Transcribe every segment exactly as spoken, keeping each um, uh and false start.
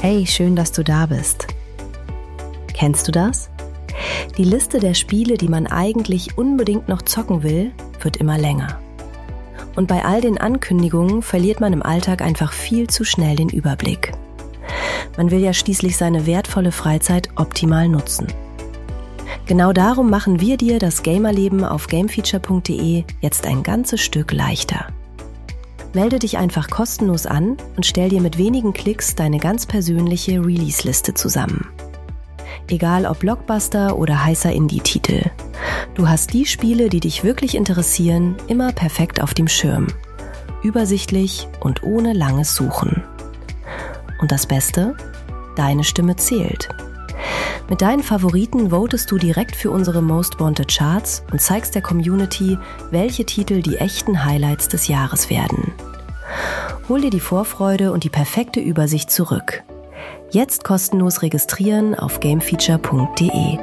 Hey, schön, dass du da bist. Kennst du das? Die Liste der Spiele, die man eigentlich unbedingt noch zocken will, wird immer länger. Und bei all den Ankündigungen verliert man im Alltag einfach viel zu schnell den Überblick. Man will ja schließlich seine wertvolle Freizeit optimal nutzen. Genau darum machen wir dir das Gamerleben auf gamefeature punkt de jetzt ein ganzes Stück leichter. Melde dich einfach kostenlos an und stell dir mit wenigen Klicks deine ganz persönliche Release-Liste zusammen. Egal ob Blockbuster oder heißer Indie-Titel. Du hast die Spiele, die dich wirklich interessieren, immer perfekt auf dem Schirm. Übersichtlich und ohne langes Suchen. Und das Beste? Deine Stimme zählt. Mit deinen Favoriten votest du direkt für unsere Most Wanted Charts und zeigst der Community, welche Titel die echten Highlights des Jahres werden. Hol dir die Vorfreude und die perfekte Übersicht zurück. Jetzt kostenlos registrieren auf gamefeature punkt de.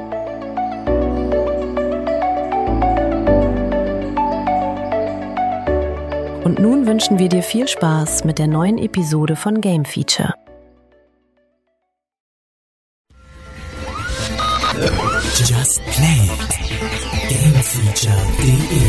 Und nun wünschen wir dir viel Spaß mit der neuen Episode von Game Feature. Just Play gamefeature punkt de.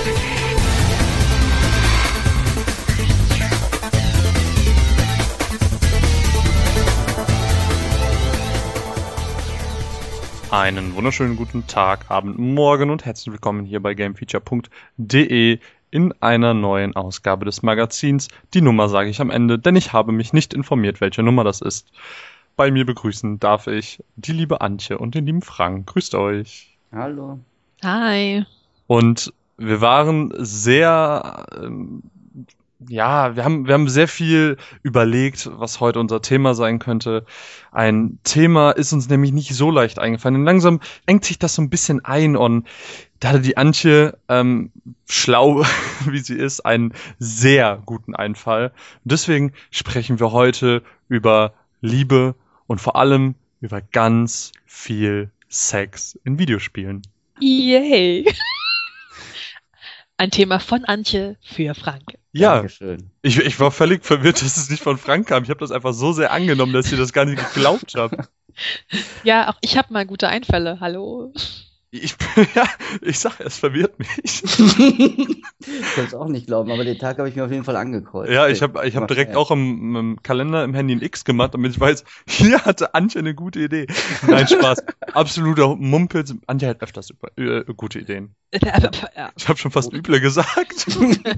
Einen wunderschönen guten Tag, Abend, Morgen und herzlich willkommen hier bei gamefeature punkt de in einer neuen Ausgabe des Magazins. Die Nummer sage ich am Ende, denn ich habe mich nicht informiert, welche Nummer das ist. Bei mir begrüßen darf ich die liebe Antje und den lieben Frank. Grüßt euch. Hallo. Hi. Und wir waren sehr, ähm, ja, wir haben, wir haben sehr viel überlegt, was heute unser Thema sein könnte. Ein Thema ist uns nämlich nicht so leicht eingefallen. Und langsam engt sich das so ein bisschen ein und da hatte die Antje, ähm, schlau wie sie ist, einen sehr guten Einfall. Und deswegen sprechen wir heute über Liebe und vor allem über ganz viel Sex in Videospielen. Yay! Ein Thema von Antje für Frank. Ja, Dankeschön. ich, ich war völlig verwirrt, dass es nicht von Frank kam. Ich habe das einfach so sehr angenommen, dass ihr das gar nicht geglaubt habt. Ja, auch ich habe mal gute Einfälle. Hallo. Ich, ja, ich sag, es verwirrt mich. Ich kann es auch nicht glauben, aber den Tag habe ich mir auf jeden Fall angekreuzt. Ja, ich habe ich hab direkt auch im, im Kalender im Handy ein X gemacht, damit ich weiß, hier hatte Antje eine gute Idee. Nein, Spaß. Absoluter Mumpels. Antje hat öfters äh, gute Ideen. Ja. Ich habe schon fast üble gesagt.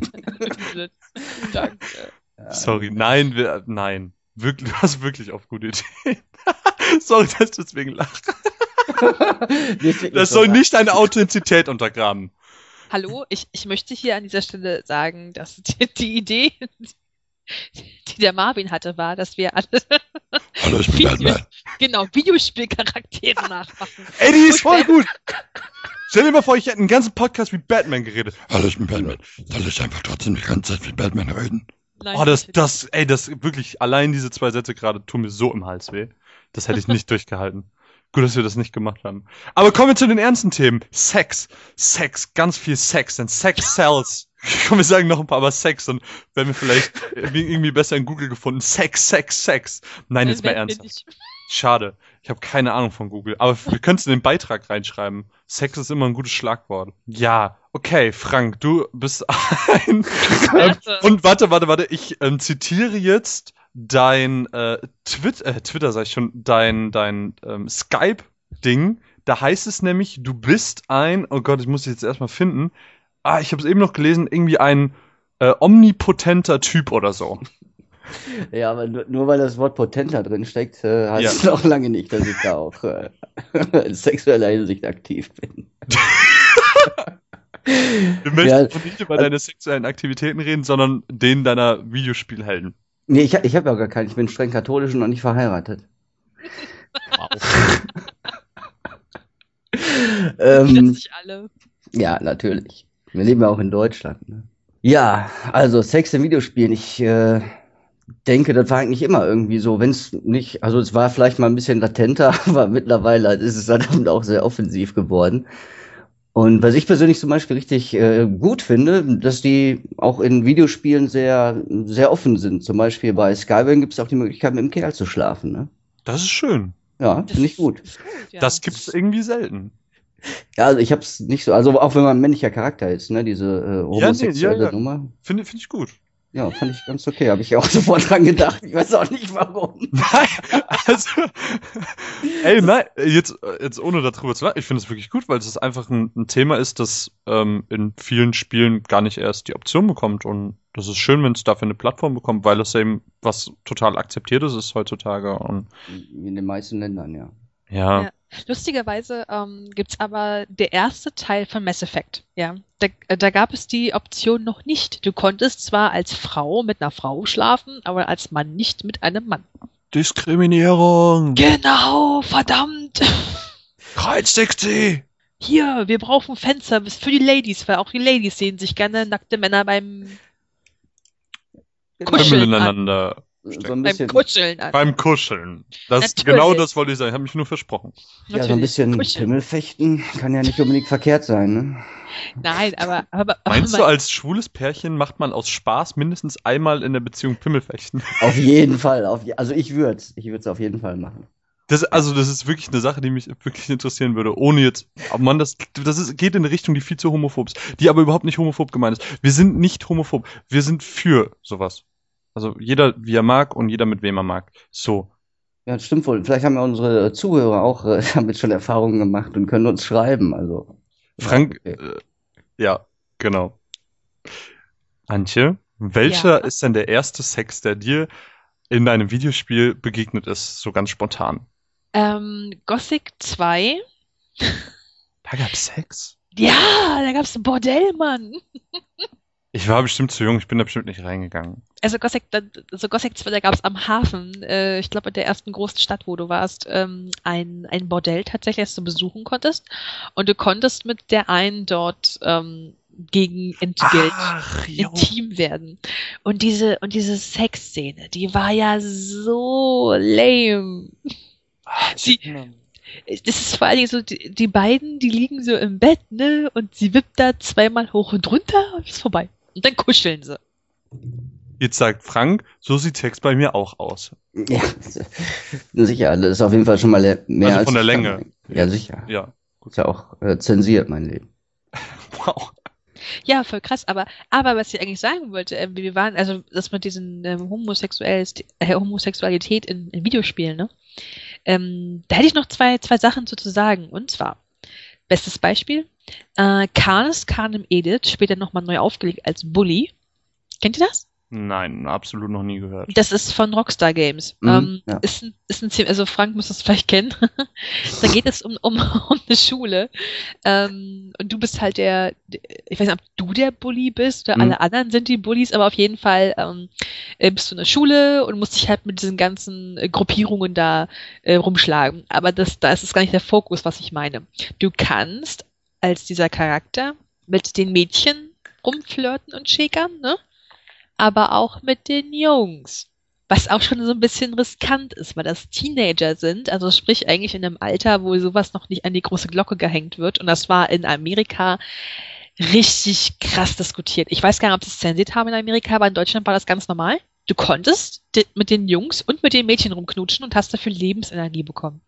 Danke. Sorry, nein, wir, nein. Wirklich, du hast wirklich auf gute Ideen. Sorry, dass ich deswegen lache. Das soll nicht deine Authentizität untergraben. Hallo, ich, ich möchte hier an dieser Stelle sagen, dass die, die Idee, die der Marvin hatte, war, dass wir alle Hallo, ich bin Video, Batman. Genau, Videospielcharaktere nachmachen. Ey, die ist voll gut. Stell dir mal vor, ich hätte einen ganzen Podcast wie Batman geredet. Hallo, ich bin Batman. Soll ich einfach trotzdem die ganze Zeit wie Batman reden? Nein, oh, das, das, ey, das wirklich, allein diese zwei Sätze gerade tun mir so im Hals weh. Das hätte ich nicht durchgehalten. Gut, dass wir das nicht gemacht haben. Aber kommen wir zu den ernsten Themen. Sex. Sex. Ganz viel Sex. Denn Sex sells. Komm, wir sagen noch ein paar, aber Sex. Dann werden wir vielleicht irgendwie besser in Google gefunden. Sex, Sex, Sex. Nein, jetzt mal ernsthaft. Schade. Ich habe keine Ahnung von Google. Aber wir können es in den Beitrag reinschreiben. Sex ist immer ein gutes Schlagwort. Ja, okay, Frank, du bist ein... ähm, und warte, warte, warte. Ich ähm, zitiere jetzt dein äh, Twit- äh, Twitter, sag ich schon, dein, dein ähm, Skype-Ding. Da heißt es nämlich, du bist ein... Oh Gott, ich muss dich jetzt erstmal finden. Ah, ich habe es eben noch gelesen. Irgendwie ein äh, omnipotenter Typ oder so. Ja, aber nur, nur weil das Wort potenter drin steckt, äh, heißt Ja. es noch lange nicht, dass ich da auch äh, in sexueller Hinsicht aktiv bin. Wir möchten Ja, nicht über deine sexuellen Aktivitäten reden, sondern denen deiner Videospielhelden. Nee, ich, ich habe ja gar keinen. Ich bin streng katholisch und noch nicht verheiratet. Wow. ähm, sich alle. ja, natürlich. Wir leben ja auch in Deutschland. Ne? Ja, also Sex in Videospielen. Ich äh, denke, das war eigentlich immer irgendwie so. Wenn es nicht, also es war vielleicht mal ein bisschen latenter, aber mittlerweile ist es dann auch sehr offensiv geworden. Und was ich persönlich zum Beispiel richtig äh, gut finde, dass die auch in Videospielen sehr, sehr offen sind. Zum Beispiel bei Skyrim gibt es auch die Möglichkeit, mit dem Kerl zu schlafen. Ne? Das ist schön. Ja, finde ich gut. Das ist gut, ja. Das gibt's irgendwie selten. Ja, also ich hab's nicht so, also auch wenn man ein männlicher Charakter ist, ne, diese äh, homosexuelle ja, ja. Nummer. Finde find ich gut. Ja, fand ich ganz okay. Habe ich auch sofort dran gedacht. Ich weiß auch nicht warum. Nein, also, ey, nein, jetzt, jetzt ohne darüber zu lachen, ich finde es wirklich gut, weil es einfach ein, ein Thema ist, das ähm, in vielen Spielen gar nicht erst die Option bekommt und das ist schön, wenn es dafür eine Plattform bekommt, weil es eben was total akzeptiertes ist heutzutage und In den meisten Ländern, ja. ja, Ja. Lustigerweise ähm, gibt's aber der erste Teil von Mass Effect. Ja, da, äh, da gab es die Option noch nicht. Du konntest zwar als Frau mit einer Frau schlafen, aber als Mann nicht mit einem Mann. Diskriminierung, Genau, verdammt! drei sechzig. Hier, wir brauchen Fanservice für die Ladies, weil auch die Ladies sehen sich gerne nackte Männer beim Pimmel Kuscheln an. ineinander, So ein Beim bisschen, Kuscheln an. beim Kuscheln. Das, Natürlich. genau das wollte ich sagen, ich habe mich nur versprochen. ja, so ein Natürlich, bisschen kuscheln. Pimmelfechten kann ja nicht unbedingt verkehrt sein, ne? Nein, aber, aber, Meinst aber du, als schwules Pärchen macht man aus Spaß mindestens einmal in der Beziehung Pimmelfechten? Auf jeden Fall. Auf je, also ich würde es. Ich würde es auf jeden Fall machen. Das, also das ist wirklich eine Sache, die mich wirklich interessieren würde, ohne jetzt, aber man, das, das ist, geht in eine Richtung, die viel zu homophob ist, die aber überhaupt nicht homophob gemeint ist. Wir sind nicht homophob, wir sind für sowas. Also jeder, wie er mag und jeder, mit wem er mag. So. Ja, das stimmt wohl. Vielleicht haben ja unsere Zuhörer auch äh, damit schon Erfahrungen gemacht und können uns schreiben. Also. Frank, Ja, okay. äh, ja, genau. Antje, welcher Ja. ist denn der erste Sex, der dir in deinem Videospiel begegnet ist, so ganz spontan? ähm, Gothic zwei. Da gab's Sex? Ja, da gab's ein Bordell, Mann. Ich war bestimmt zu jung, ich bin da bestimmt nicht reingegangen. Also Gothic, also Gothic zwei, da gab's am Hafen, äh, ich glaube in der ersten großen Stadt, wo du warst, ähm, ein, ein Bordell tatsächlich, das du besuchen konntest. Und du konntest mit der einen dort ähm, gegen Entgelt Ach, jo. intim werden. Und diese, und diese Sexszene, die war ja so lame. Ah, ich Sie- erinnere mich. Das ist vor allen Dingen so, die, die beiden, die liegen so im Bett, ne? Und sie wippt da zweimal hoch und runter und ist vorbei. Und dann kuscheln sie. Jetzt sagt Frank, so sieht Sex bei mir auch aus. Ja, sicher. Das ist auf jeden Fall schon mal le- mehr Also als von der ich Länge. dachte. Ja, sicher. Ja, Ist ja auch äh, zensiert, mein Leben. wow. Ja, voll krass, aber, aber was ich eigentlich sagen wollte, äh, wir waren, also das mit diesen ähm, Homosexualität, äh, Homosexualität in, in Videospielen, ne? Ähm, da hätte ich noch zwei, zwei Sachen zu, zu sagen. Und zwar, bestes Beispiel, äh, Karnes Carnem Edit, später nochmal neu aufgelegt als Bully. Kennt ihr das? Nein, absolut noch nie gehört. Das ist von Rockstar Games. Mhm, ähm, ja. ist, ein, ist ein ziemlich, also Frank muss das vielleicht kennen. Da geht es um, um, um eine Schule. Ähm, und du bist halt der, der- ich weiß nicht, ob du der Bully bist oder Mhm. alle anderen sind die Bullies, aber auf jeden Fall ähm, äh, bist du in der Schule und musst dich halt mit diesen ganzen äh, Gruppierungen da äh, rumschlagen. Aber das, da ist es gar nicht der Fokus, was ich meine. Du kannst als dieser Charakter mit den Mädchen rumflirten und schäkern, ne? Aber auch mit den Jungs. Was auch schon so ein bisschen riskant ist, weil das Teenager sind, also sprich eigentlich in einem Alter, wo sowas noch nicht an die große Glocke gehängt wird. Und das war in Amerika richtig krass diskutiert. Ich weiß gar nicht, ob sie es zensiert haben in Amerika, aber in Deutschland war das ganz normal. Du konntest di- mit den Jungs und mit den Mädchen rumknutschen und hast dafür Lebensenergie bekommen.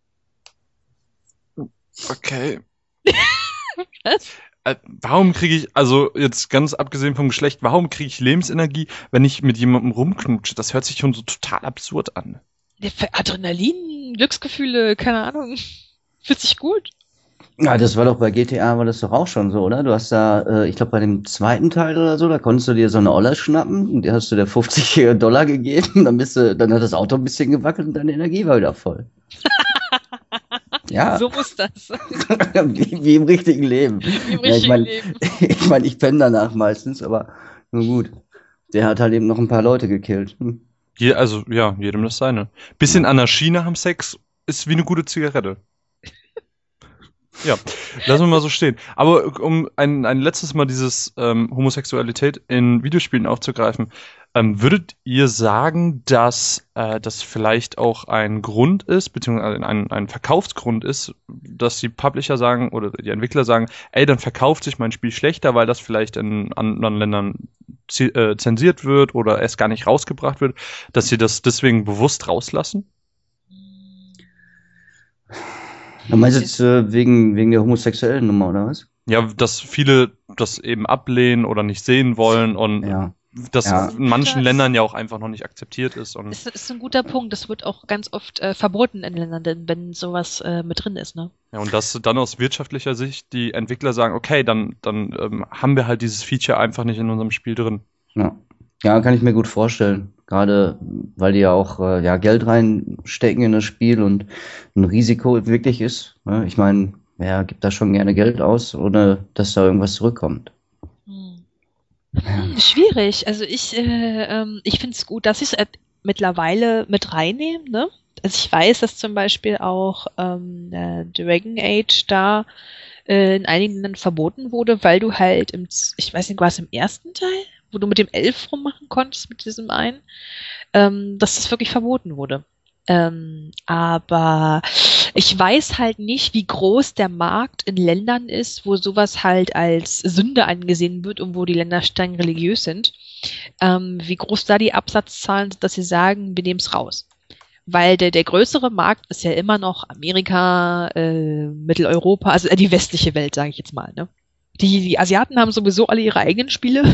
Okay. Was? Äh, Warum kriege ich, also jetzt ganz abgesehen vom Geschlecht, warum kriege ich Lebensenergie, wenn ich mit jemandem rumknutsche? Das hört sich schon so total absurd an. Ja, für Adrenalin, Glücksgefühle, keine Ahnung. Fühlt sich gut. Ja, das war doch bei G T A, war das doch auch schon so, oder? Du hast da, äh, ich glaube bei dem zweiten Teil oder so, da konntest du dir so eine Oller schnappen, und die hast du dir fünfzig Dollar gegeben, dann bist du, dann hat das Auto ein bisschen gewackelt und deine Energie war wieder voll. Ja, So muss das. wie, wie im richtigen Leben. Im Ja, ich richtigen meine, Leben. ich, mein, ich penne danach meistens, aber nur gut. Der hat halt eben noch ein paar Leute gekillt. Hm. Je, also, ja, jedem das seine. Bisschen Anarchie nach dem Sex ist wie eine gute Zigarette. Ja, lassen wir mal so stehen. Aber um ein, ein letztes Mal dieses ähm, Homosexualität in Videospielen aufzugreifen, ähm, würdet ihr sagen, dass äh, das vielleicht auch ein Grund ist, beziehungsweise ein, ein Verkaufsgrund ist, dass die Publisher sagen oder die Entwickler sagen, ey, dann verkauft sich mein Spiel schlechter, weil das vielleicht in anderen Ländern zi- äh, zensiert wird oder erst gar nicht rausgebracht wird, dass sie das deswegen bewusst rauslassen? Du meinst jetzt äh, wegen, wegen der homosexuellen Nummer, oder was? Ja, dass viele das eben ablehnen oder nicht sehen wollen und Ja. das Ja. in manchen Das- Ländern ja auch einfach noch nicht akzeptiert ist. Und Das ist ein guter Punkt. Das wird auch ganz oft äh, verboten in Ländern, denn wenn sowas äh, mit drin ist, ne? ja, und dass dann aus wirtschaftlicher Sicht die Entwickler sagen, okay, dann, dann ähm, haben wir halt dieses Feature einfach nicht in unserem Spiel drin. Ja. Ja, kann ich mir gut vorstellen. Gerade weil die ja auch äh, ja, Geld reinstecken in das Spiel und ein Risiko wirklich ist. Ne? Ich meine, wer gibt da schon gerne Geld aus, ohne dass da irgendwas zurückkommt? Hm. Hm, schwierig. Also ich, äh, ähm, ich finde es gut, dass sie es äh, mittlerweile mit reinnehmen, ne? Also ich weiß, dass zum Beispiel auch ähm, äh, Dragon Age da äh, in einigen Ländern verboten wurde, weil du halt im, Z- ich weiß nicht, war es im ersten Teil, wo du mit dem Elf rummachen konntest, mit diesem einen, ähm, dass das wirklich verboten wurde. Ähm, aber ich weiß halt nicht, wie groß der Markt in Ländern ist, wo sowas halt als Sünde angesehen wird und wo die Länder streng religiös sind. Ähm, wie groß da die Absatzzahlen sind, dass sie sagen, wir nehmen es raus. Weil der, der größere Markt ist ja immer noch Amerika, äh, Mitteleuropa, also äh, die westliche Welt, sage ich jetzt mal. Ne? Die, die Asiaten haben sowieso alle ihre eigenen Spiele.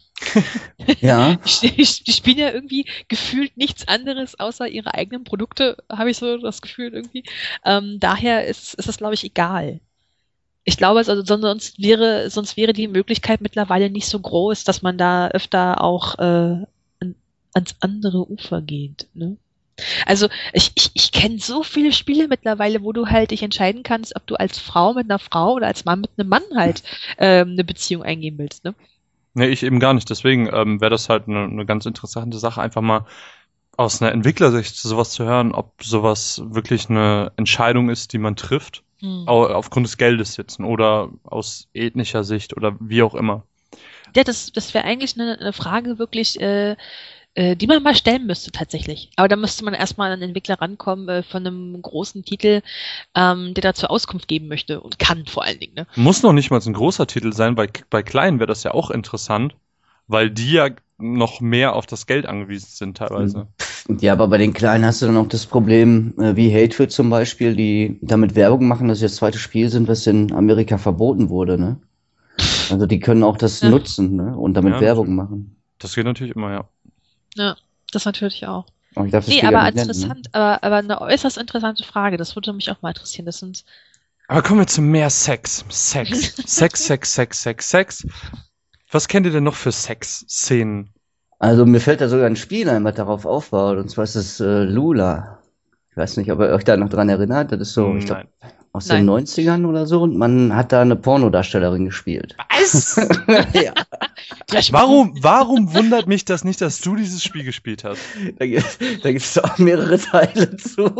Ja, Die, die spielen ja irgendwie gefühlt nichts anderes außer ihre eigenen Produkte, habe ich so das Gefühl irgendwie. Ähm, daher ist, ist das, glaube ich, egal. Ich glaube, also son- sonst wäre, sonst wäre die Möglichkeit mittlerweile nicht so groß, dass man da öfter auch äh, an, ans andere Ufer geht. Ne? Also ich, ich, ich kenne so viele Spiele mittlerweile, wo du halt dich entscheiden kannst, ob du als Frau mit einer Frau oder als Mann mit einem Mann halt ähm, eine Beziehung eingehen willst. Ne? Nee, ich eben gar nicht. Deswegen ähm, wäre das halt eine, eine ganz interessante Sache, einfach mal aus einer Entwicklersicht sowas zu hören, ob sowas wirklich eine Entscheidung ist, die man trifft, Hm. au- aufgrund des Geldes jetzt oder aus ethnischer Sicht oder wie auch immer. Ja, das, das wäre eigentlich eine, eine Frage wirklich, äh, äh, die man mal stellen müsste tatsächlich. Aber da müsste man erstmal an einen Entwickler rankommen äh, von einem großen Titel, ähm, der dazu Auskunft geben möchte und kann vor allen Dingen. Ne? Muss noch nicht mal ein großer Titel sein, bei, bei kleinen wäre das ja auch interessant, weil die ja noch mehr auf das Geld angewiesen sind teilweise. ja, aber bei den Kleinen hast du dann auch das Problem, äh, wie Hatred zum Beispiel, die damit Werbung machen, dass sie das zweite Spiel sind, was in Amerika verboten wurde, ne? Also die können auch das Ja. nutzen, ne? Und damit Ja, Werbung machen. Das geht natürlich immer, ja. Ja, das natürlich auch. Aber ich darf das Nee, Spiel ja aber nicht nennen, ne? interessant, aber, aber eine äußerst interessante Frage. Das würde mich auch mal interessieren. Das sind Aber kommen wir zu mehr Sex. Sex. Sex, Sex, Sex, Sex, Sex. Was kennt ihr denn noch für Sex-Szenen? Also mir fällt da sogar ein Spiel ein, was darauf aufbaut, und zwar ist es äh, Lula. Ich weiß nicht, ob ihr euch da noch dran erinnert. Das ist so, ich glaube, Nein. aus Nein. den neunzigern oder so, und man hat da eine Pornodarstellerin gespielt. Was? ja, Warum, warum wundert mich das nicht, dass du dieses Spiel gespielt hast? da gibt da gibt's auch mehrere Teile zu.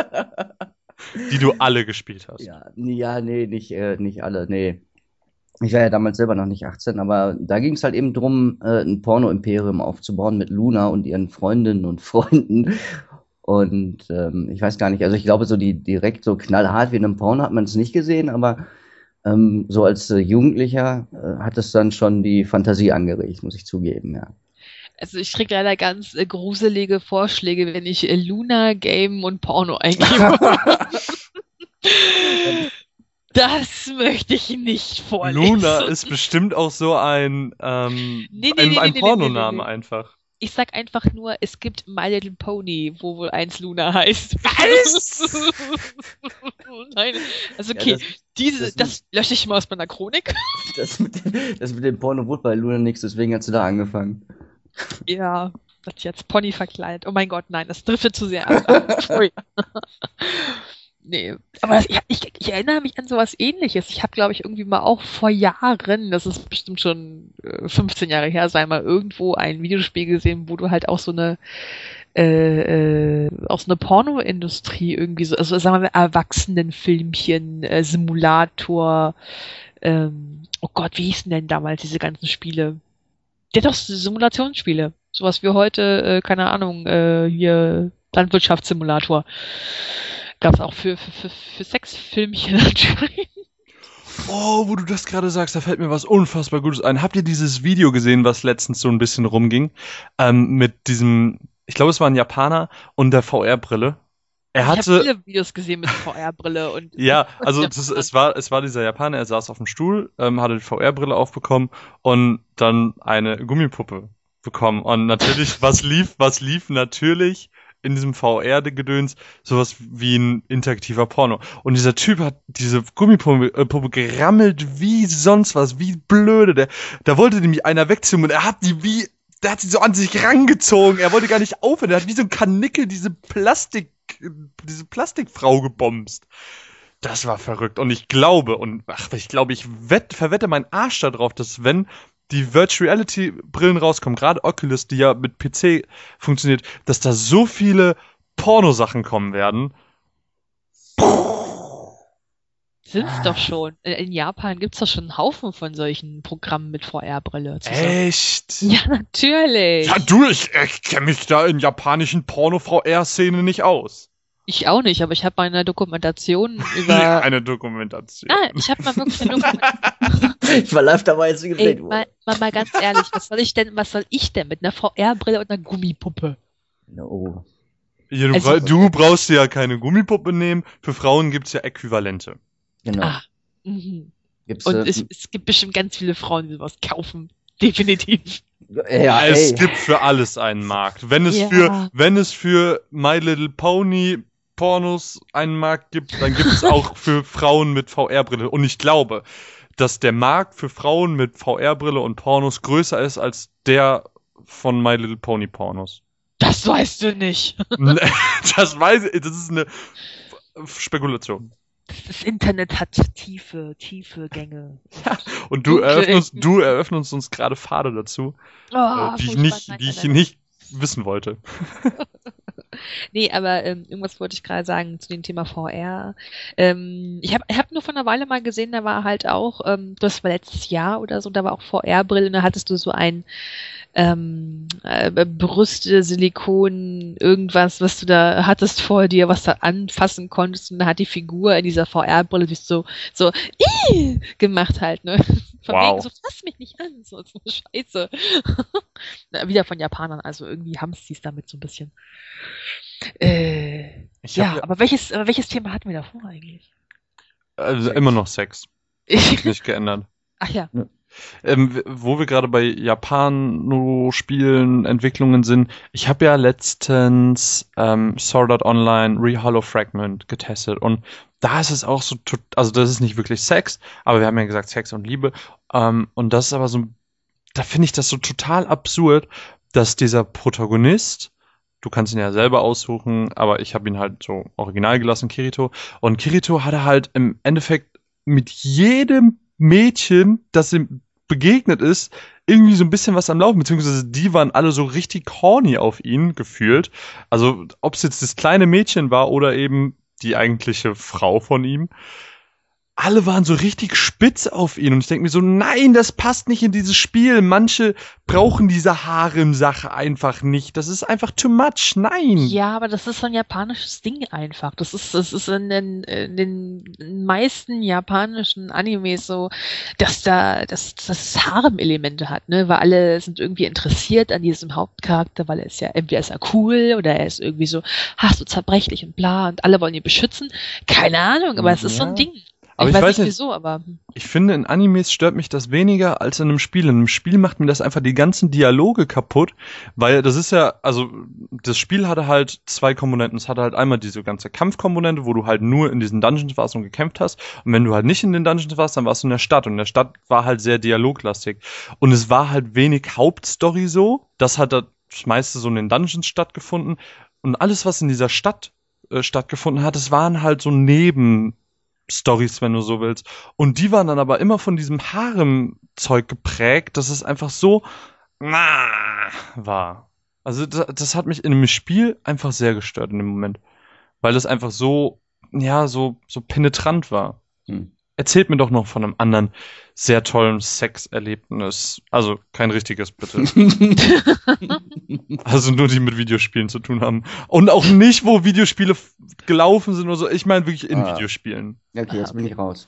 Die du alle gespielt hast. ja, nee, ja, nee, nicht, äh, nicht alle, nee. Ich war ja damals selber noch nicht achtzehn, aber da ging es halt eben drum, äh, ein Porno-Imperium aufzubauen mit Luna und ihren Freundinnen und Freunden. Und ähm, ich weiß gar nicht, also ich glaube, so die direkt so knallhart wie in einem Porno hat man es nicht gesehen, aber ähm, so als äh, Jugendlicher äh, hat es dann schon die Fantasie angeregt, muss ich zugeben, ja. Also ich kriege leider ganz äh, gruselige Vorschläge, wenn ich äh, Luna, Game und Porno eingebe. Das möchte ich nicht vorlesen. Luna ist bestimmt auch so ein, ähm, Nee, nee, ein, nee, ein nee, nee, Pornonamen nee, nee, nee. einfach. Ich sag einfach nur, es gibt My Little Pony, wo wohl eins Luna heißt. Was? Nein, also Ja, okay, das- diese, das- das, lösche ich mal aus meiner Chronik. Das mit, dem, das mit dem Porno wurde bei Luna nichts, deswegen hat sie da angefangen. Ja, das jetzt Pony verkleidet. Oh mein Gott, nein, das driftet zu sehr ab. Pfui. Nee, aber ich, ich, ich erinnere mich an sowas Ähnliches. Ich habe, glaube ich, irgendwie mal auch vor Jahren, das ist bestimmt schon äh, fünfzehn Jahre her, sei mal irgendwo ein Videospiel gesehen, wo du halt auch so eine äh, äh, aus einer Pornoindustrie irgendwie so, also sagen wir mal Erwachsenenfilmchen, äh, Simulator, ähm, oh Gott, wie hießen denn damals diese ganzen Spiele? Der hat doch Simulationsspiele. Sowas wie heute, äh, keine Ahnung, äh, hier Landwirtschaftssimulator. Gab's auch für, für, für, für Sexfilmchen anscheinend. Oh, wo du das gerade sagst, da fällt mir was unfassbar Gutes ein. Habt ihr dieses Video gesehen, was letztens so ein bisschen rumging? Ähm, mit diesem, ich glaube, es war ein Japaner und der V R-Brille. Er Ich hatte, habe viele Videos gesehen mit V R-Brille und ja, also das, ist- es war, es war dieser Japaner, er saß auf dem Stuhl, ähm, hatte die V R-Brille aufbekommen und dann eine Gummipuppe bekommen. Und natürlich, was lief, was lief natürlich in diesem V R-Gedöns, sowas wie ein interaktiver Porno. Und dieser Typ hat diese Gummipuppe äh, Puppe gerammelt wie sonst was, wie blöde. Der, da wollte nämlich einer wegziehen und er hat die wie, der hat sie so an sich rangezogen. Er wollte gar nicht aufhören. Er hat wie so ein Kanickel diese Plastik, diese Plastikfrau gebomst. Das war verrückt. Und ich glaube, und ach, ich glaube, ich wett, verwette meinen Arsch darauf, dass wenn die Virtual Reality Brillen rauskommen, gerade Oculus, die ja mit P C funktioniert, dass da so viele Pornosachen kommen werden. sind's doch schon. In Japan gibt's doch schon einen Haufen von solchen Programmen mit V R-Brille. zusammen. Echt? Ja, natürlich. Ja, du, ich, ich kenne mich da in japanischen Porno-V R-Szene nicht aus. Ich auch nicht, aber ich habe mal eine Dokumentation Nee, über. eine Dokumentation. Nein, ich habe mal wirklich eine Dokumentation. Ich war live dabei, als sie Ey, gedreht wurde. mal, mal, mal ganz ehrlich, was soll ich denn, was soll ich denn mit einer V R-Brille und einer Gummipuppe? No. Ja, du, Also- bra- du brauchst dir ja keine Gummipuppe nehmen. Für Frauen gibt's ja Äquivalente. Genau. Ah. Mhm. Gibt's, Und äh, es, es gibt bestimmt ganz viele Frauen, die sowas kaufen. Definitiv. ja, es ey. gibt für alles einen Markt. Wenn es Ja. für, wenn es für My Little Pony Pornos einen Markt gibt, dann gibt es auch für Frauen mit V R-Brille. Und ich glaube, dass der Markt für Frauen mit V R-Brille und Pornos größer ist als der von My Little Pony Pornos. Das weißt du nicht. Das weiß ich, das ist eine Spekulation. Das Internet hat tiefe, tiefe Gänge. Und du Dunkle eröffnest, Ecken. du eröffnest uns gerade Pfade dazu, Oh, äh, die ich furchtbar, nicht, nein, die nein, ich nein. nicht wissen wollte. Nee, aber ähm, irgendwas wollte ich gerade sagen zu dem Thema V R. Ähm, ich habe ich hab nur vor einer Weile mal gesehen, da war halt auch, ähm, das war letztes Jahr oder so, da war auch V R-Brille und da hattest du so ein ähm, äh, Brüste, Silikon, irgendwas, was du da hattest vor dir, was du anfassen konntest und da hat die Figur in dieser V R-Brille dich so, so Ih! gemacht halt, ne? Von Wow. wegen so, fass mich nicht an, so, so Scheiße. Na, wieder von Japanern, also irgendwie haben sie es damit so ein bisschen. Äh, Ich ja, hab aber welches, aber welches Thema hatten wir davor eigentlich? also immer noch Sex. Nicht geändert. Ach ja. Ähm, w- wo wir gerade bei Japano-Spielen, Entwicklungen sind, ich habe ja letztens ähm, Sword Art Online Re-Hollow Fragment getestet und da ist es auch so, tot- also das ist nicht wirklich Sex, aber wir haben ja gesagt Sex und Liebe ähm, und das ist aber so, da finde ich das so total absurd, dass dieser Protagonist, du kannst ihn ja selber aussuchen, aber ich habe ihn halt so original gelassen, Kirito, und Kirito hatte halt im Endeffekt mit jedem Mädchen, das ihm begegnet ist, irgendwie so ein bisschen was am Laufen, beziehungsweise die waren alle so richtig horny auf ihn gefühlt. Also ob es jetzt das kleine Mädchen war oder eben die eigentliche Frau von ihm. Alle waren so richtig spitz auf ihn und ich denke mir so, nein, das passt nicht in dieses Spiel. Manche brauchen diese Harem-Sache einfach nicht. Das ist einfach too much. Nein. Ja, aber das ist so ein japanisches Ding einfach. Das ist, das ist in den, in den meisten japanischen Animes so, dass da, dass das Harem-Elemente hat, ne, weil alle sind irgendwie interessiert an diesem Hauptcharakter, weil er ist ja, entweder ist er cool oder er ist irgendwie so, ach, so zerbrechlich und bla und alle wollen ihn beschützen. Keine Ahnung, aber es ist so ein Ja. Ding. Aber ich, ich weiß weiß nicht nicht- wieso, aber Ich finde, in Animes stört mich das weniger als in einem Spiel. In einem Spiel macht mir das einfach die ganzen Dialoge kaputt, weil das ist ja, also das Spiel hatte halt zwei Komponenten. Es hatte halt einmal diese ganze Kampfkomponente, wo du halt nur in diesen Dungeons warst und gekämpft hast. Und wenn du halt nicht in den Dungeons warst, dann warst du in der Stadt. Und in der Stadt war halt sehr dialoglastig. Und es war halt wenig Hauptstory so. Das hat das meiste so in den Dungeons stattgefunden. Und alles, was in dieser Stadt äh, stattgefunden hat, das waren halt so Neben Stories, wenn du so willst. Und die waren dann aber immer von diesem Harem-Zeug geprägt, dass es einfach so na war. Also das, das hat mich in einem Spiel einfach sehr gestört in dem Moment. Weil es einfach so, ja, so, so penetrant war. Hm. Erzählt mir doch noch von einem anderen sehr tollen Sexerlebnis. Also kein richtiges, bitte. Also nur die mit Videospielen zu tun haben. Und auch nicht, wo Videospiele f- gelaufen sind oder so. Ich meine wirklich in Ah. Videospielen. Okay, jetzt bin ich raus.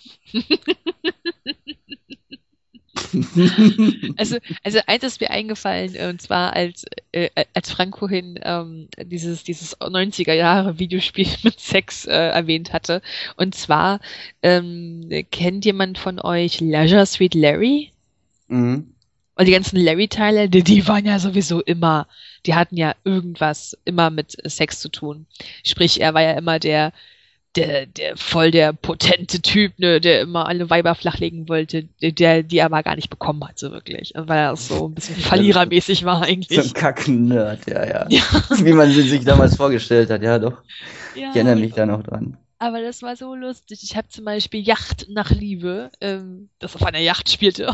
Also, also eins ist mir eingefallen, äh, und zwar als, äh, als Frank vorhin ähm, dieses, dieses neunziger Jahre Videospiel mit Sex äh, erwähnt hatte. Und zwar, ähm, kennt jemand von euch Leisure Suit Larry? Mhm. Und die ganzen Larry-Teile, die, die waren ja sowieso immer, die hatten ja irgendwas immer mit Sex zu tun. Sprich, er war ja immer der, der, der voll der potente Typ, ne, der immer alle Weiber flachlegen wollte, der, die aber gar nicht bekommen hat, so wirklich. Weil er so ein bisschen verlierermäßig war So ein eigentlich. Kacken-Nerd, ja, ja, Ja. Wie man sie sich damals vorgestellt hat, ja doch. Ja, Ich erinnere mich da noch dran. aber das war so lustig. Ich habe zum Beispiel Yacht nach Liebe, ähm, das auf einer Yacht spielte.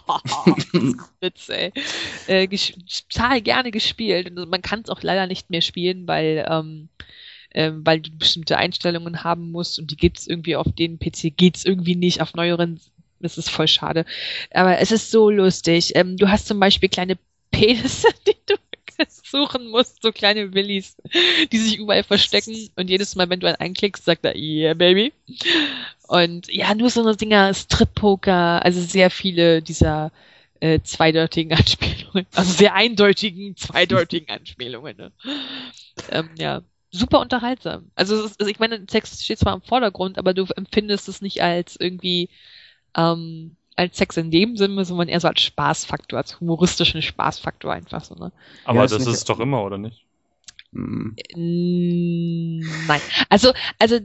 Witz, ey. Äh, ges- total gerne gespielt. Und man kann es auch leider nicht mehr spielen, weil, ähm, ähm, weil du bestimmte Einstellungen haben musst und die gibt's irgendwie auf den P C, geht's irgendwie nicht, auf neueren, das ist voll schade. Aber es ist so lustig. Ähm, du hast zum Beispiel kleine Penisse, die du suchen musst, so kleine Willis, die sich überall verstecken und jedes Mal, wenn du einen einklickst, sagt er, yeah, baby. Und ja, nur so eine Dinger, Strip-Poker, also sehr viele dieser äh, zweideutigen Anspielungen, also sehr eindeutigen, zweideutigen Anspielungen. Ne? Ähm, ja, super unterhaltsam. Also, es ist, also ich meine, Sex steht zwar im Vordergrund, aber du empfindest es nicht als irgendwie ähm, als Sex in dem Sinne, sondern eher so als Spaßfaktor, als humoristischen Spaßfaktor einfach so, ne? Aber Ja, ist das nicht- ist es doch immer, oder nicht? Mhm. Mm, Nein. Also, also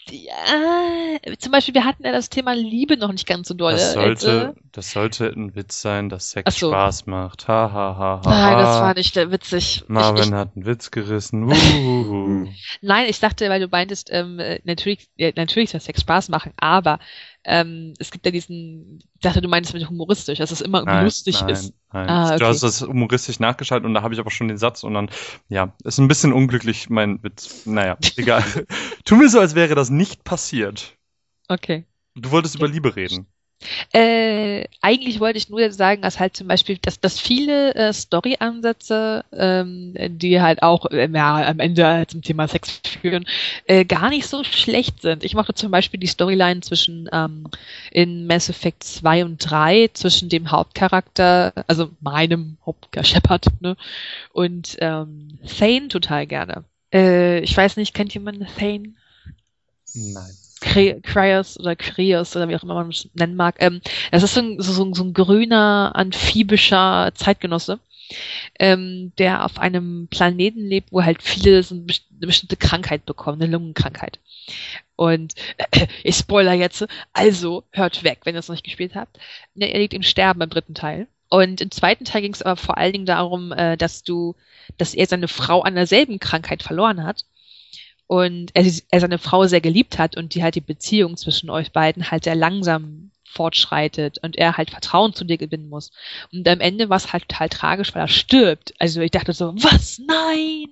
ja, zum Beispiel, wir hatten ja das Thema Liebe noch nicht ganz so doll. Das sollte, Also, das sollte ein Witz sein, dass Sex Ach so. Spaß macht. Ha, ha, ha, ha. nein, das ha. war nicht äh, witzig. Ich, Marvin ich, hat einen Witz gerissen. Uhuhu. nein, ich dachte, weil du meintest, ähm, äh, natürlich, ja, natürlich soll Sex Spaß machen, aber ähm, es gibt ja diesen, ich dachte, du meintest mit humoristisch, dass es immer Nein, lustig nein, ist. nein. Ah, Du okay. hast das humoristisch nachgeschaltet und da habe ich aber schon den Satz und dann, ja, ist ein bisschen unglücklich, mein Witz. Naja, egal. Tu mir so, als wäre das nicht passiert. Okay. Du wolltest über Liebe reden. Äh, eigentlich wollte ich nur sagen, dass halt zum Beispiel, dass, dass viele äh, Story-Ansätze, ähm, die halt auch äh, ja, am Ende zum Thema Sex führen, äh, gar nicht so schlecht sind. Ich mochte zum Beispiel die Storyline zwischen ähm, in Mass Effect zwei und drei zwischen dem Hauptcharakter, also meinem Hauptcharakter Shepard, ne, und ähm, Thane total gerne. Äh, ich weiß nicht, kennt jemand Thane? Nein. Cre- Cryos oder Krios oder wie auch immer man es nennen mag. Ähm, das ist so ein, so, ein- so ein grüner, amphibischer Zeitgenosse, ähm, der auf einem Planeten lebt, wo halt viele so eine best- eine bestimmte Krankheit bekommen, eine Lungenkrankheit. Und äh, ich spoiler jetzt, also hört weg, wenn ihr es noch nicht gespielt habt. Ne, er liegt im Sterben im dritten Teil. Und im zweiten Teil ging es aber vor allen Dingen darum, äh, dass du, dass er seine Frau an derselben Krankheit verloren hat. Und er, er seine Frau sehr geliebt hat und die halt die Beziehung zwischen euch beiden halt sehr langsam fortschreitet und er halt Vertrauen zu dir gewinnen muss. Und am Ende war es halt total tragisch, weil er stirbt. Also ich dachte so, was? Nein!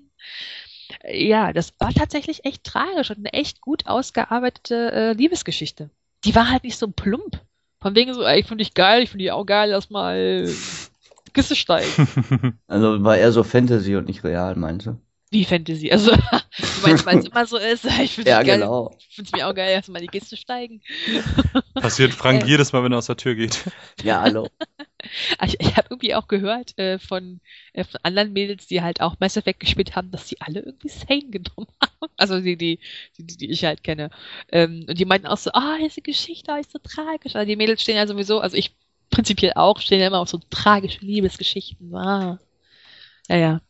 Ja, das war tatsächlich echt tragisch und eine echt gut ausgearbeitete äh, Liebesgeschichte. Die war halt nicht so plump. Von wegen so, ey, ich finde dich geil, ich finde dich auch geil, lass mal Kiste steigen. Also war eher so Fantasy und nicht real, meinst du? Wie Fantasy. Also, du meinst, weil es immer so ist, ich finde Ja, dich geil, genau. ich finde es mir auch geil, lass mal die Kiste steigen. Passiert Frank Äh. jedes Mal, wenn er aus der Tür geht. Ja, hallo. Ich, ich habe irgendwie auch gehört äh, von, äh, von anderen Mädels, die halt auch Mass Effect gespielt haben, dass die alle irgendwie Sane genommen haben. Also die, die, die, die ich halt kenne. Ähm, und die meinten auch so, ah, oh, diese Geschichte ist so tragisch. Also die Mädels stehen ja sowieso, also ich prinzipiell auch, stehen ja immer auf so tragische Liebesgeschichten. Ah. Ja, ja.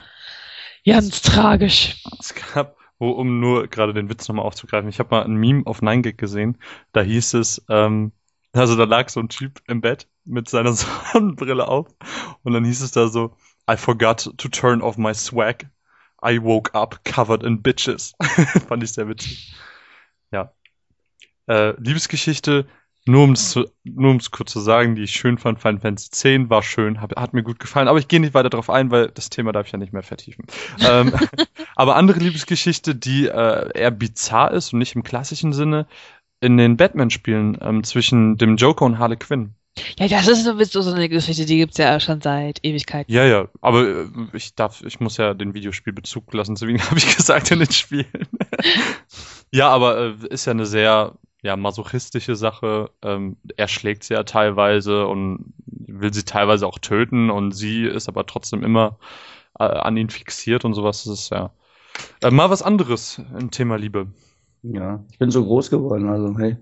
Ganz tragisch. Es gab, wo, um nur gerade den Witz nochmal aufzugreifen, ich habe mal ein Meme auf nine gag gesehen, da hieß es, ähm, also da lag so ein Typ im Bett mit seiner Sonnenbrille auf und dann hieß es da so, I forgot to turn off my swag. I woke up covered in bitches. Fand ich sehr witzig. Ja. Äh, Liebesgeschichte, Nur um es nur um's kurz zu sagen, die ich schön fand, Final Fantasy X war schön, hab, hat mir gut gefallen, aber ich gehe nicht weiter darauf ein, weil das Thema darf ich ja nicht mehr vertiefen. ähm, aber andere Liebesgeschichte, die äh, eher bizarr ist und nicht im klassischen Sinne, in den Batman-Spielen ähm, zwischen dem Joker und Harley Quinn. Ja, das ist sowieso so eine Geschichte, die gibt's ja schon seit Ewigkeiten. Ja, ja, aber äh, ich darf, ich muss ja den Videospielbezug lassen, deswegen habe ich gesagt in den Spielen. Ja, aber äh, ist ja eine sehr ja, masochistische Sache. Ähm, er schlägt sie ja teilweise und will sie teilweise auch töten und sie ist aber trotzdem immer äh, an ihn fixiert und sowas. Das ist ja äh, mal was anderes im Thema Liebe. Ja, ich bin so groß geworden, also hey.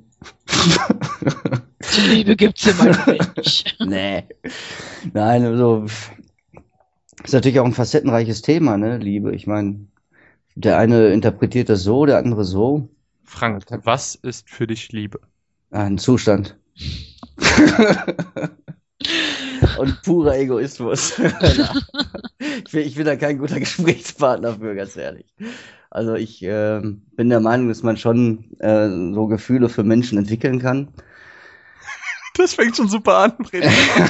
Die Liebe gibt's immer nicht. Nee. Nein, also ist natürlich auch ein facettenreiches Thema, ne, Liebe. Ich meine, der eine interpretiert das so, der andere so. Frank, was ist für dich Liebe? Ein Zustand. Und purer Egoismus. ich, bin, ich bin da kein guter Gesprächspartner für, ganz ehrlich. Also ich äh, bin der Meinung, dass man schon äh, so Gefühle für Menschen entwickeln kann. Das fängt schon super an, Fred.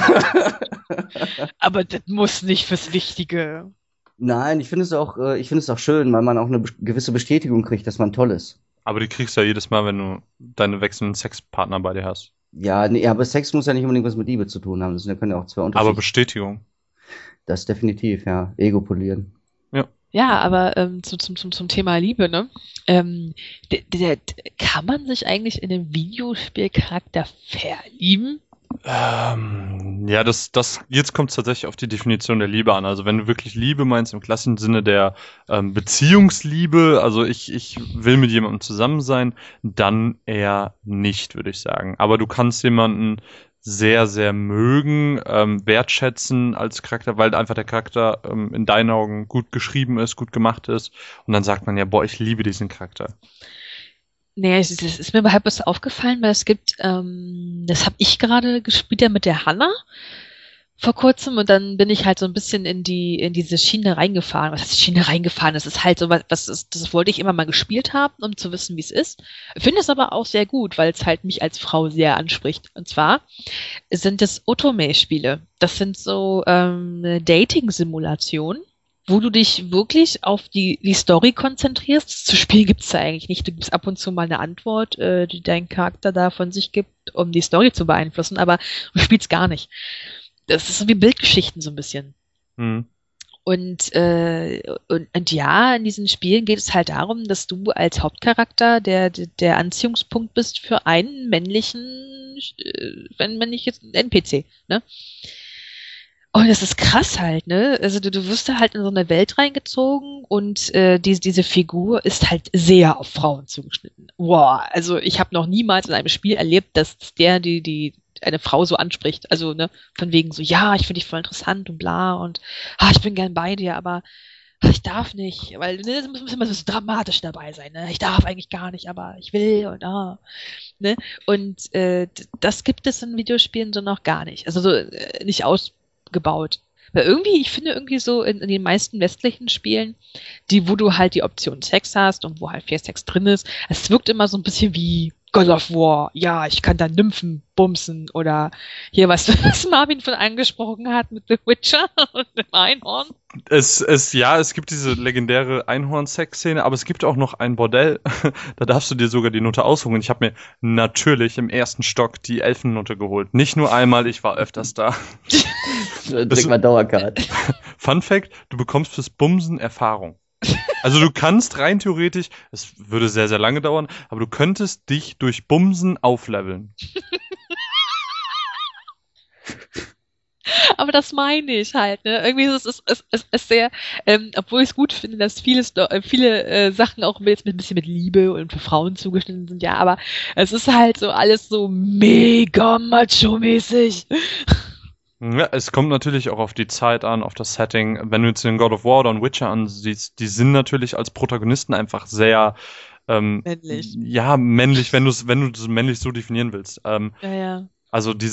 Aber das muss nicht fürs Wichtige. Nein, ich finde es auch, äh, ich finde es auch schön, weil man auch eine be- gewisse Bestätigung kriegt, dass man toll ist. Aber die kriegst du ja jedes Mal, wenn du deine wechselnden Sexpartner bei dir hast. Ja, nee, aber Sex muss ja nicht unbedingt was mit Liebe zu tun haben. Das sind- können ja auch zwei Aber Unterschiede. Bestätigung. Das definitiv, ja. Ego polieren. Ja, aber ähm, zu, zum, zum, zum Thema Liebe, ne? Ähm, der, der, kann man sich eigentlich in einem Videospielcharakter verlieben? Ähm, ja, das, das, jetzt kommt es tatsächlich auf die Definition der Liebe an. Also wenn du wirklich Liebe meinst im klassischen Sinne der ähm, Beziehungsliebe, also ich, ich will mit jemandem zusammen sein, dann eher nicht, würde ich sagen. Aber du kannst jemanden sehr, sehr mögen, ähm, wertschätzen als Charakter, weil einfach der Charakter ähm, in deinen Augen gut geschrieben ist, gut gemacht ist. Und dann sagt man ja, boah, ich liebe diesen Charakter. Nee, es ist, es ist mir überhaupt was aufgefallen, weil es gibt, ähm, das habe ich gerade gespielt ja mit der Hanna vor kurzem und dann bin ich halt so ein bisschen in die in diese Schiene reingefahren. Was heißt Schiene reingefahren? Das ist halt so was, was ist, das wollte ich immer mal gespielt haben, um zu wissen, wie es ist. Finde es aber auch sehr gut, weil es halt mich als Frau sehr anspricht. Und zwar sind es Otome-Spiele. Das sind so ähm, Dating-Simulationen, wo du dich wirklich auf die, die Story konzentrierst. Zu spielen gibt's da eigentlich nicht. Du gibst ab und zu mal eine Antwort, äh, die dein Charakter da von sich gibt, um die Story zu beeinflussen, aber du spielst gar nicht. Das ist so wie Bildgeschichten so ein bisschen. Hm. Und, äh, und, und ja, in diesen Spielen geht es halt darum, dass du als Hauptcharakter der, der, der Anziehungspunkt bist für einen männlichen, äh, ein männliches N P C, ne? Und das ist krass halt, ne? Also du, du wirst da halt in so eine Welt reingezogen und äh, diese, diese Figur ist halt sehr auf Frauen zugeschnitten. Wow, also ich habe noch niemals in einem Spiel erlebt, dass der die die eine Frau so anspricht. Also ne, von wegen so, ja, ich finde dich voll interessant und bla und ah, ich bin gern bei dir, aber ah, ich darf nicht, weil ne, es muss immer so dramatisch dabei sein. Ne? Ich darf eigentlich gar nicht, aber ich will und ah. Ne? Und äh, das gibt es in Videospielen so noch gar nicht. Also so äh, nicht ausgebaut. Weil irgendwie, ich finde irgendwie so in, in den meisten westlichen Spielen, die, wo du halt die Option Sex hast und wo halt viel Sex drin ist, es wirkt immer so ein bisschen wie God of War. Ja, ich kann da Nymphen bumsen oder hier, was, was Marvin von angesprochen hat mit The Witcher und dem Einhorn. Es, es, ja, es gibt diese legendäre Einhorn-Sex-Szene, aber es gibt auch noch ein Bordell, da darfst du dir sogar die Note aussuchen. Ich habe mir natürlich im ersten Stock die Elfennote geholt. Nicht nur einmal, ich war öfters da. Drück mal Dauercard. Fun Fact, du bekommst fürs Bumsen Erfahrung. Also du kannst rein theoretisch, es würde sehr, sehr lange dauern, aber du könntest dich durch Bumsen aufleveln. Aber das meine ich halt, ne? Irgendwie ist es, es, es, es sehr, ähm, obwohl ich es gut finde, dass viele, Sto- äh, viele äh, Sachen auch mit, mit ein bisschen mit Liebe und für Frauen zugeschnitten sind, ja, aber es ist halt so alles so mega macho-mäßig. Ja, es kommt natürlich auch auf die Zeit an, auf das Setting. Wenn du jetzt den God of War oder einen Witcher ansiehst, die sind natürlich als Protagonisten einfach sehr ähm, Männlich. Ja, männlich, wenn du es wenn du das männlich so definieren willst. Ähm, Ja, ja. Also dieses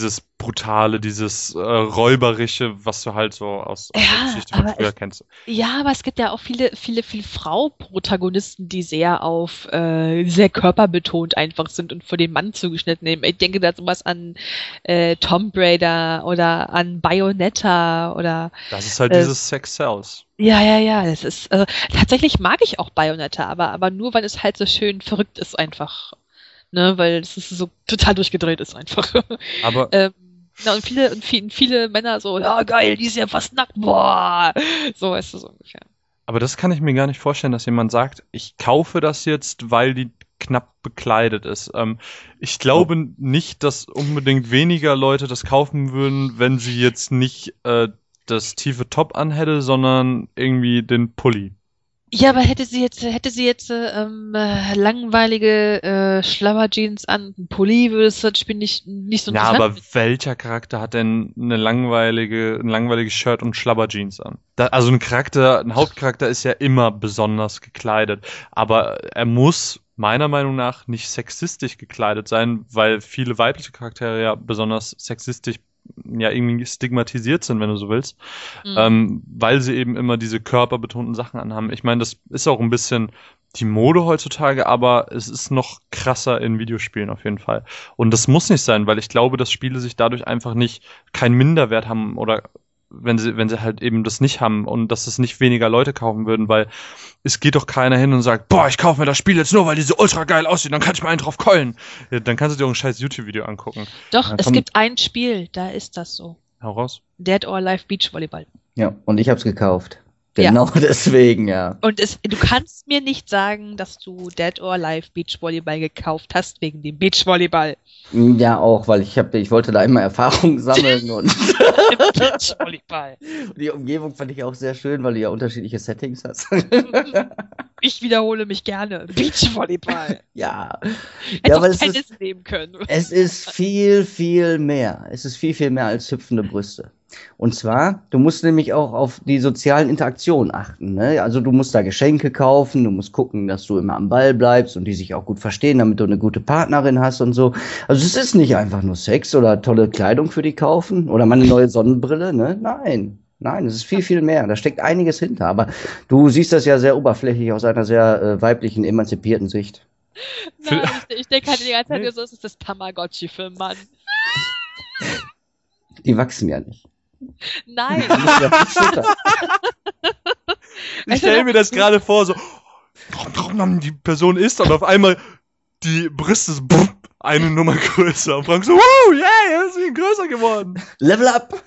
Brutale, dieses äh, Räuberische, was du halt so aus, aus Ja, der Geschichte von aber früher es- kennst. Ja, aber es gibt ja auch viele, viele, viele Frau-Protagonisten, die sehr auf, äh, sehr körperbetont einfach sind und für den Mann zugeschnitten nehmen. Ich denke da sowas an äh, Tomb Raider oder an Bayonetta oder Das ist halt Äh, dieses Sex Sells. ja, ja, ja, das ist, also tatsächlich mag ich auch Bayonetta, aber, aber nur, weil es halt so schön verrückt ist einfach. Ne, weil es ist so total durchgedreht ist einfach. Aber ähm, na, und viele, und viele, viele Männer so, ja geil, die ist ja fast nackt, boah. So ist es so ungefähr. Aber das kann ich mir gar nicht vorstellen, dass jemand sagt, ich kaufe das jetzt, weil die knapp bekleidet ist. Ähm, ich glaube nicht, dass unbedingt weniger Leute das kaufen würden, wenn sie jetzt nicht äh, das tiefe Top anhätte, sondern irgendwie den Pulli. Ja, aber hätte sie jetzt, hätte sie jetzt äh, ähm, äh, langweilige äh, Schlabberjeans an, einen Pulli, würde es das Spiel nicht, nicht so Ja, interessant aber welcher Charakter hat denn eine langweilige, ein langweiliges Shirt und Schlabberjeans an? Da, also ein Charakter, ein Hauptcharakter ist ja immer besonders gekleidet, aber er muss meiner Meinung nach nicht sexistisch gekleidet sein, weil viele weibliche Charaktere ja besonders sexistisch ja irgendwie stigmatisiert sind, wenn du so willst, Mhm. ähm, weil sie eben immer diese körperbetonten Sachen anhaben. Ich meine, das ist auch ein bisschen die Mode heutzutage, aber es ist noch krasser in Videospielen auf jeden Fall. Und das muss nicht sein, weil ich glaube, dass Spiele sich dadurch einfach nicht keinen Minderwert haben oder wenn sie, wenn sie halt eben das nicht haben und dass es nicht weniger Leute kaufen würden, weil es geht doch keiner hin und sagt, boah, ich kaufe mir das Spiel jetzt nur, weil die so ultra geil aussieht, dann kann ich mal einen drauf keulen. Ja, dann kannst du dir auch ein scheiß YouTube-Video angucken. Doch, Ja, es komm. gibt ein Spiel, da ist das so. Hau raus. Dead or Alive Beach Volleyball. Ja, und ich hab's gekauft. Ja. Genau deswegen, ja. Und es, du kannst mir nicht sagen, dass du Dead or Alive Beachvolleyball gekauft hast wegen dem Beachvolleyball. Ja, auch, weil ich hab, ich wollte da immer Erfahrung sammeln und Beachvolleyball. die Umgebung fand ich auch sehr schön, weil du ja unterschiedliche Settings hast. Ich wiederhole mich gerne. Beachvolleyball. Ja. Hätte Ja, auch weil es Tennis ist, nehmen können. es ist viel, viel mehr. Es ist viel, viel mehr als hüpfende Brüste. Und zwar, du musst nämlich auch auf die sozialen Interaktionen achten. Ne? Also du musst da Geschenke kaufen, du musst gucken, dass du immer am Ball bleibst und die sich auch gut verstehen, damit du eine gute Partnerin hast und so. Also es ist nicht einfach nur Sex oder tolle Kleidung für die kaufen oder mal eine neue Sonnenbrille. Ne? Nein, nein, es ist viel, viel mehr. Da steckt einiges hinter. Aber du siehst das ja sehr oberflächlich aus einer sehr äh, weiblichen, emanzipierten Sicht. Nein, ich, ich denke halt die ganze Zeit Nee. nur so, es ist das Tamagotchi für einen Mann. Die wachsen ja nicht. Nein. Du musst ja nicht füttern. Ich Also stelle das- mir das gerade vor, so, die Person isst und auf einmal die Brüste so, bumm, eine Nummer größer. Und Frank so, wow, yeah, er ist viel größer geworden. Level up!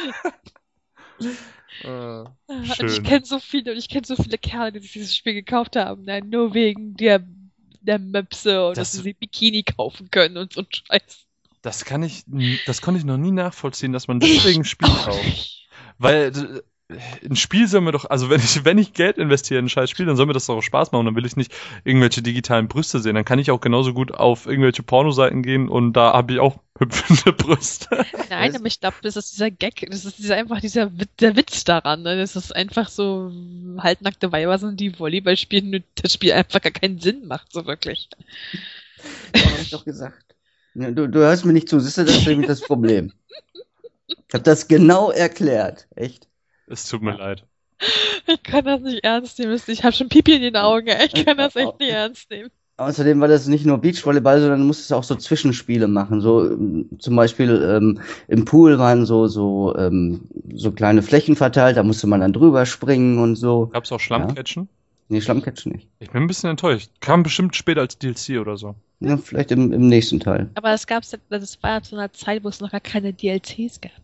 Äh, Und ich schön. kenne so viele, und ich kenne so viele Kerle, die sich dieses Spiel gekauft haben. Nein, nur wegen der, der Möpse und Das- dass sie sich Bikini kaufen können und so ein Scheiß. Das kann ich, das konnte ich noch nie nachvollziehen, dass man deswegen ein Spiel Auch kauft. nicht. Weil äh, ein Spiel soll mir doch, also wenn ich, wenn ich Geld investiere in ein scheiß Spiel, dann soll mir das doch auch Spaß machen. Dann will ich nicht irgendwelche digitalen Brüste sehen. Dann kann ich auch genauso gut auf irgendwelche Pornoseiten gehen und da habe ich auch hüpfende Brüste. Nein, aber ich glaube, das ist dieser Gag, das ist dieser, einfach dieser Witz, der Witz daran. Ne? Das ist einfach so halbnackte Weiber sind, die Volleyball spielen und das Spiel einfach gar keinen Sinn macht, so wirklich. Ja, hab ich doch gesagt. Ja, du, du hörst mir nicht zu, siehst du, das ist nämlich das Problem. Ich habe das genau erklärt. Echt? Es tut mir leid. Ich kann das nicht ernst nehmen. Ich habe schon Pipi in den Augen. ey. Ich kann das echt nicht ernst nehmen. Außerdem war das nicht nur Beachvolleyball, sondern du musstest auch so Zwischenspiele machen. So ähm, zum Beispiel ähm, im Pool waren so so ähm, so kleine Flächen verteilt, da musste man dann drüber springen und so. Gab's auch Schlammquetschen? Nee, Schlammcatchen nicht. Ich bin ein bisschen enttäuscht. Kam bestimmt später als D L C oder so. Ja, vielleicht im, im nächsten Teil. Aber es gab, das war zu einer Zeit, wo es noch gar keine D L Cs gab.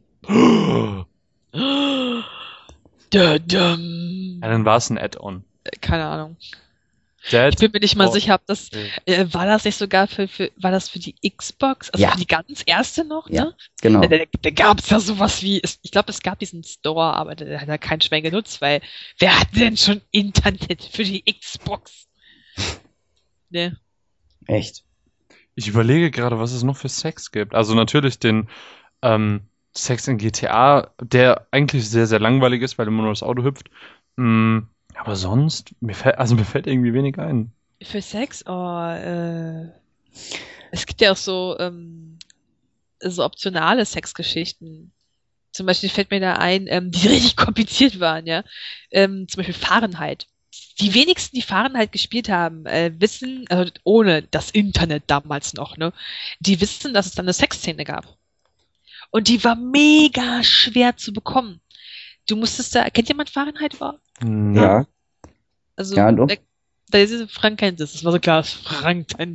Da, dum. Ja, dann war es ein Add-on. Keine Ahnung. Dead Ich bin mir nicht mal Oh. sicher, ob das, Ja. äh, war das nicht sogar für, für, war das für die Xbox? Also Ja. für die ganz erste noch, Ja. ne? Genau. Da, da, da gab es ja sowas wie, es- ich glaube, es gab diesen Store, aber der hat ja kein Schwein genutzt, weil wer hat denn schon Internet für die Xbox? Ne? Echt. Ich überlege gerade, was es noch für Sex gibt. Also natürlich den ähm, Sex in G T A, der eigentlich sehr, sehr langweilig ist, weil immer nur das Auto hüpft. Mm, aber sonst, mir fällt, also mir fällt irgendwie wenig ein. Für Sex? Oh, äh, es gibt ja auch so, ähm, so optionale Sexgeschichten. Zum Beispiel fällt mir da ein, ähm, die richtig kompliziert waren, ja. Ähm, zum Beispiel Fahrenheit. Die wenigsten, die Fahrenheit gespielt haben, äh, wissen, also ohne das Internet damals noch, ne, die wissen, dass es dann eine Sexszene gab. Und die war mega schwer zu bekommen. Du musstest da, kennt jemand Fahrenheit überhaupt? Ja. Also, Ja, doch. Der, der, der Frank kennt es, das war so klar, dass Frank kennt.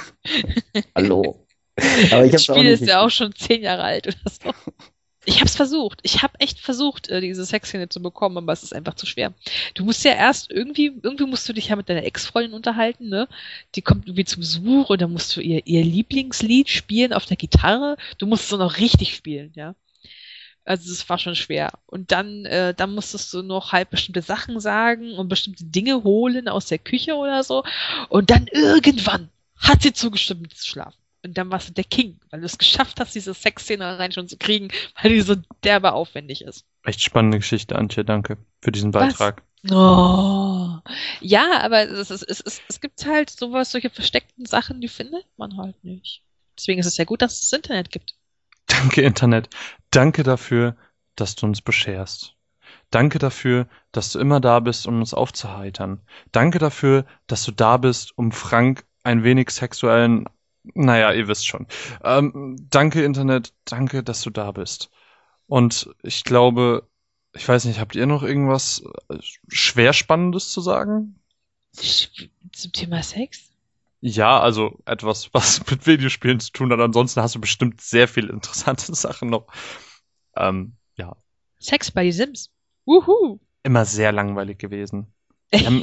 Hallo. Aber ich Das hab's auch Spiel nicht ist ja auch schon zehn Jahre alt oder so. Ich hab's versucht. Ich hab echt versucht, äh, diese Sexszene zu bekommen, aber es ist einfach zu schwer. Du musst ja erst irgendwie, irgendwie musst du dich ja mit deiner Ex-Freundin unterhalten, ne? Die kommt irgendwie zum Besuch und dann musst du ihr, ihr Lieblingslied spielen auf der Gitarre. Du musst es auch noch richtig spielen, ja. Also das war schon schwer. Und dann, äh, dann musstest du noch halt bestimmte Sachen sagen und bestimmte Dinge holen aus der Küche oder so. Und dann irgendwann hat sie zugestimmt, mit zu schlafen. Und dann warst du der King, weil du es geschafft hast, diese Sexszene allein schon zu kriegen, weil die so derbe aufwendig ist. Echt spannende Geschichte, Antje, danke für diesen Beitrag. Oh. Ja, aber es, es, es, es, es gibt halt sowas, solche versteckten Sachen, die findet man halt nicht. Deswegen ist es ja gut, dass es das Internet gibt. Danke, Internet. Danke dafür, dass du uns bescherst. Danke dafür, dass du immer da bist, um uns aufzuheitern. Danke dafür, dass du da bist, um Frank ein wenig sexuellen... Naja, ihr wisst schon. Ähm, danke, Internet. Danke, dass du da bist. Und ich glaube, ich weiß nicht, habt ihr noch irgendwas äh, schwer Spannendes zu sagen? Zum Thema Sex? Ja, also etwas, was mit Videospielen zu tun hat. Ansonsten hast du bestimmt sehr viele interessante Sachen noch. Ähm, ja. Sex bei die Sims. Wuhu. Immer sehr langweilig gewesen. Ähm,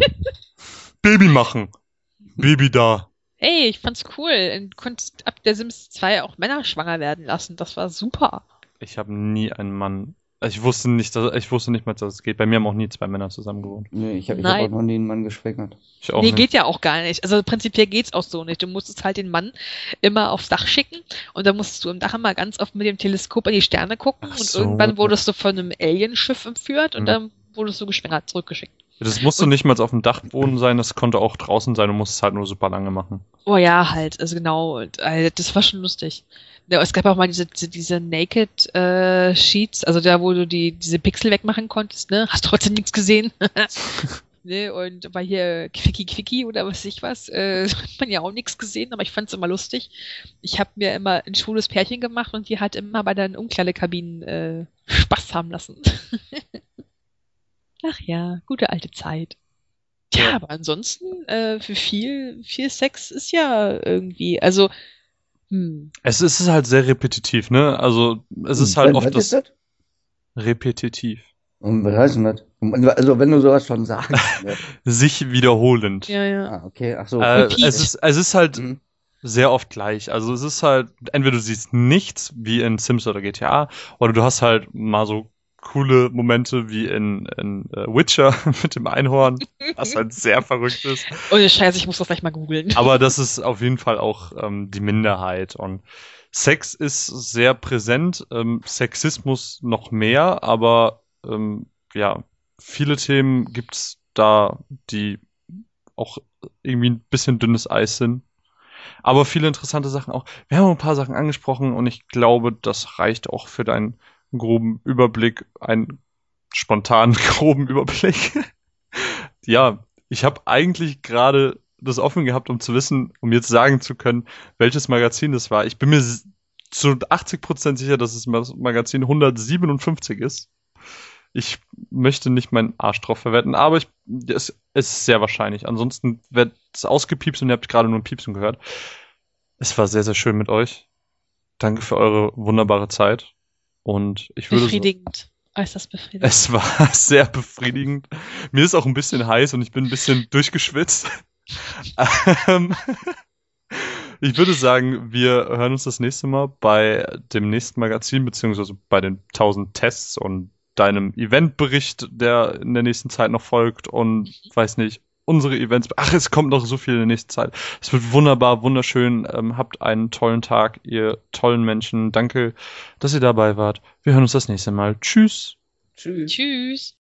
Baby machen. Baby da. Ey, ich fand's cool. Du konntest ab der Sims zwei auch Männer schwanger werden lassen. Das war super. Ich habe nie einen Mann. Ich wusste nicht, dass, ich wusste nicht mal, dass es geht. Bei mir haben auch nie zwei Männer zusammen gewohnt. Nee, ich habe hab auch noch nie einen Mann geschwängert. Ich auch nee, nicht. geht ja auch gar nicht. Also prinzipiell geht's auch so nicht. Du musstest halt den Mann immer aufs Dach schicken und dann musstest du im Dach immer ganz oft mit dem Teleskop an die Sterne gucken Ach und so. irgendwann wurdest du von einem Alienschiff entführt und Mhm. dann wurdest du geschwängert zurückgeschickt. Das musste nicht mal auf dem Dachboden sein, das konnte auch draußen sein, du musst es halt nur super lange machen. Oh ja, halt, also genau. Und, äh, das war schon lustig. Ja, es gab auch mal diese, diese, diese Naked äh, Sheets, also da, wo du die, diese Pixel wegmachen konntest, ne? Hast trotzdem nichts gesehen. Ne? Und war hier Quickie Quickie oder was weiß ich was, äh, hat man ja auch nichts gesehen, aber ich fand's immer lustig. Ich habe mir immer ein schwules Pärchen gemacht und die hat immer bei den Umkleidekabinen äh, Spaß haben lassen. Ach ja, gute alte Zeit. Ja, aber ansonsten, äh, für viel, viel Sex ist ja irgendwie, also, hm. Es ist halt sehr repetitiv, ne? Also, es ist halt Was- oft was ist das das? repetitiv. Und was heißt denn das? Also, wenn du sowas schon sagst. Ne? Sich wiederholend. Ja, ja. Ah, okay, ach so. Äh, Repeat. es ist, es ist halt Mhm. sehr oft gleich. Also es ist halt, entweder du siehst nichts, wie in Sims oder G T A, oder du hast halt mal so coole Momente wie in, in äh, Witcher mit dem Einhorn, was halt sehr verrückt ist. Ohne Scheiße, ich muss das gleich mal googeln. Aber das ist auf jeden Fall auch ähm, die Minderheit. Und Sex ist sehr präsent, ähm, Sexismus noch mehr, aber ähm, ja, viele Themen gibt's da, die auch irgendwie ein bisschen dünnes Eis sind. Aber viele interessante Sachen auch. Wir haben ein paar Sachen angesprochen und ich glaube, das reicht auch für deinen groben Überblick, einen spontanen groben Überblick. Ja, ich habe eigentlich gerade das offen gehabt, um zu wissen, um jetzt sagen zu können, welches Magazin das war. Ich bin mir s- zu achtzig Prozent sicher, dass es das Magazin hundertsiebenundfünfzig ist. Ich möchte nicht meinen Arsch drauf verwetten, aber ich, es, es ist sehr wahrscheinlich. Ansonsten wird es ausgepiepst und ihr habt gerade nur ein Piepsen gehört. Es war sehr, sehr schön mit euch. Danke für eure wunderbare Zeit. Und ich würde so, Befriedigend. Äußerst befriedigend. es war sehr befriedigend. Mir ist auch ein bisschen heiß und ich bin ein bisschen durchgeschwitzt. Ähm, Ich würde sagen, wir hören uns das nächste Mal bei dem nächsten Magazin, beziehungsweise bei den tausend Tests und deinem Eventbericht, der in der nächsten Zeit noch folgt und weiß nicht, unsere Events. Ach, es kommt noch so viel in der nächsten Zeit. Es wird wunderbar, wunderschön. Ähm, habt einen tollen Tag, ihr tollen Menschen. Danke, dass ihr dabei wart. Wir hören uns das nächste Mal. Tschüss. Tschüss. Tschüss.